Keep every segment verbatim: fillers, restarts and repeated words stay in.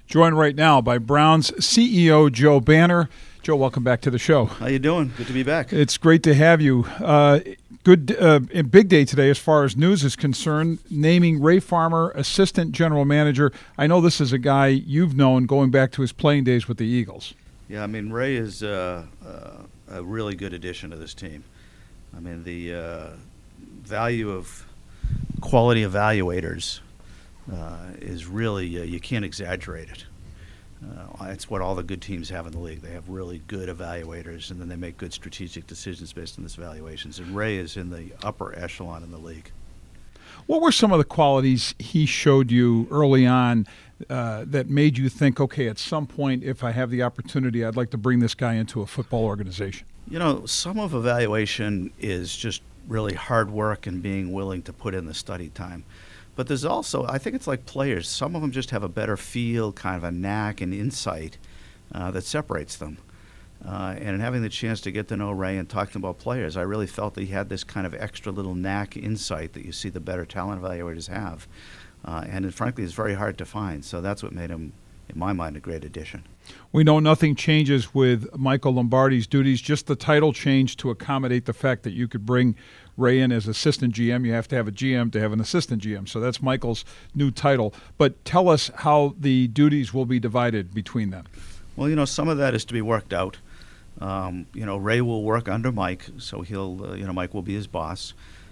Joined right now by Browns C E O Joe Banner. Joe, welcome back to the show. How you doing? Good to be back. It's great to have you. Uh, good uh, big day today as far as news is concerned, naming Ray Farmer assistant general manager. I know this is a guy you've known going back to his playing days with the Eagles. Yeah, I mean, Ray is uh, uh, a really good addition to this team. I mean, the uh, value of quality evaluators uh, is really, uh, you can't exaggerate it. Uh, it's what all the good teams have in the league. They have really good evaluators, and then they make good strategic decisions based on those evaluations. And Ray is in the upper echelon in the league. What were some of the qualities he showed you early on uh, that made you think, okay, at some point, if I have the opportunity, I'd like to bring this guy into a football organization? You know, some of evaluation is just really hard work and being willing to put in the study time. But there's also, I think it's like players. Some of them just have a better feel, kind of a knack and insight uh, that separates them. Uh, and in having the chance to get to know Ray and talk to him about players, I really felt that he had this kind of extra little knack insight that you see the better talent evaluators have. Uh, and it, frankly, is very hard to find. So that's what made him, in my mind, a great addition. We know nothing changes with Michael Lombardi's duties, just the title change to accommodate the fact that you could bring Ray in as assistant G M. You have to have a G M to have an assistant G M. So that's Michael's new title. But tell us how the duties will be divided between them. Well, you know, some of that is to be worked out. Um, you know, Ray will work under Mike, so he'll, uh, you know, Mike will be his boss.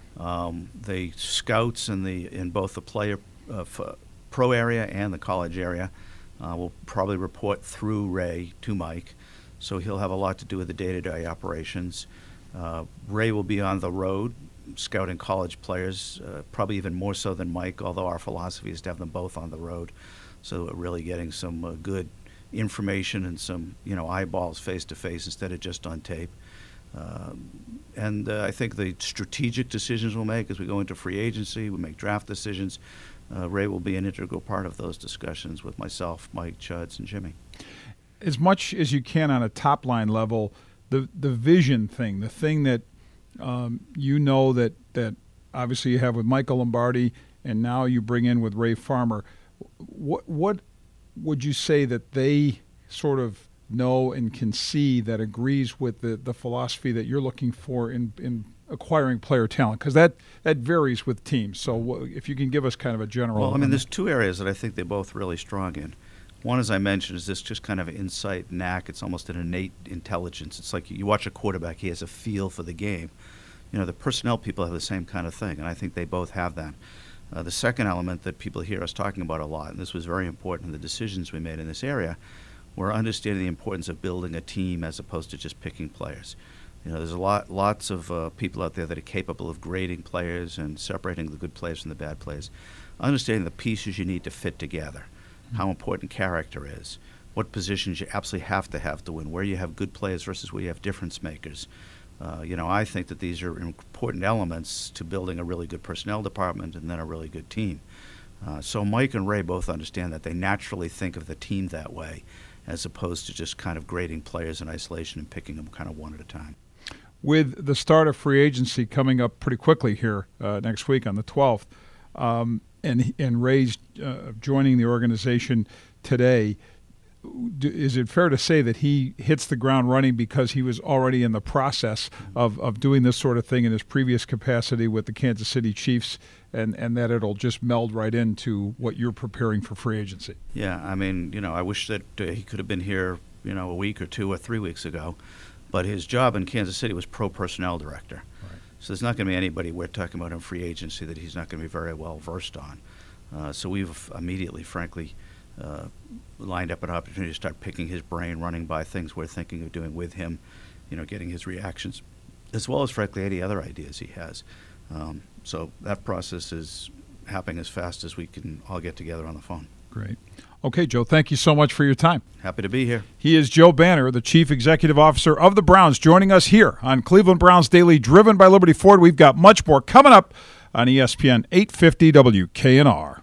Um, the scouts in the in both the player uh, f- pro area and the college area uh, will probably report through Ray to Mike, so he'll have a lot to do with the day-to-day operations. Uh, Ray will be on the road scouting college players, uh, probably even more so than Mike, although our philosophy is to have them both on the road, so we're really getting some uh, good information and some, you know, eyeballs face-to-face instead of just on tape. Uh, and uh, I think the strategic decisions we'll make as we go into free agency, we make draft decisions, uh, Ray will be an integral part of those discussions with myself, Mike, Chuds, and Jimmy. As much as you can on a top-line level, the the vision thing, the thing that um, you know that, that obviously you have with Michael Lombardi and now you bring in with Ray Farmer, what what would you say that they sort of know and can see that agrees with the, the philosophy that you're looking for in, in acquiring player talent? Because that, that varies with teams. So if you can give us kind of a general... Well, I mean, there's two areas that I think they're both really strong in. One, as I mentioned, is this just kind of insight, knack. It's almost an innate intelligence. It's like you watch a quarterback, he has a feel for the game. You know, the personnel people have the same kind of thing, and I think they both have that. Uh, the second element that people hear us talking about a lot, and this was very important in the decisions we made in this area, we're understanding the importance of building a team as opposed to just picking players. You know, there's a lot, lots of uh, people out there that are capable of grading players and separating the good players from the bad players. Understanding the pieces you need to fit together, how important character is, what positions you absolutely have to have to win, where you have good players versus where you have difference makers. Uh, you know, I think that these are important elements to building a really good personnel department and then a really good team. Uh, so Mike and Ray both understand that. They naturally think of the team that way as opposed to just kind of grading players in isolation and picking them kind of one at a time. With the start of free agency coming up pretty quickly here uh, next week on the twelfth, um, and and Ray's uh, joining the organization today, is it fair to say that he hits the ground running because he was already in the process of, of doing this sort of thing in his previous capacity with the Kansas City Chiefs, and, and that it'll just meld right into what you're preparing for free agency? Yeah, I mean, you know, I wish that uh, he could have been here, you know, a week or two or three weeks ago, but his job in Kansas City was pro personnel director. Right. So there's not going to be anybody we're talking about in free agency that he's not going to be very well versed on. Uh, so we've immediately, frankly, uh, lined up an opportunity to start picking his brain, running by things we're thinking of doing with him, you know, getting his reactions, as well as, frankly, any other ideas he has. Um, so that process is happening as fast as we can all get together on the phone. Great. Okay, Joe, thank you so much for your time. Happy to be here. He is Joe Banner, the Chief Executive Officer of the Browns, joining us here on Cleveland Browns Daily, driven by Liberty Ford. We've got much more coming up on E S P N eight fifty W K N R.